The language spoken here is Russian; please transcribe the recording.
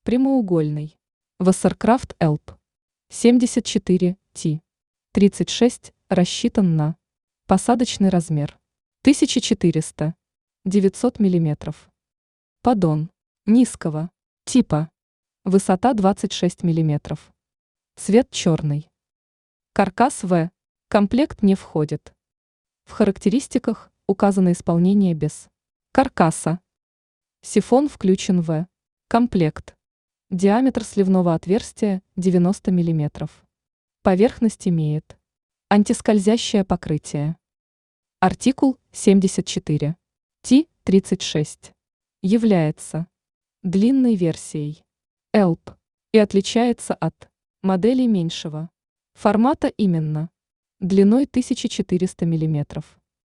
Прямоугольный. Wasserkraft ELP. 74 T. 36 рассчитан на посадочный размер 1400 900 мм. Поддон низкого типа. Высота 26 мм. Цвет черный. Каркас В. Комплект не входит. В характеристиках указано исполнение без каркаса. Сифон включен в комплект. Диаметр сливного отверстия 90 мм. Поверхность имеет антискользящее покрытие. Артикул 74 T36 является длинной версией ELP и отличается от моделей меньшего формата именно длиной 1400 мм.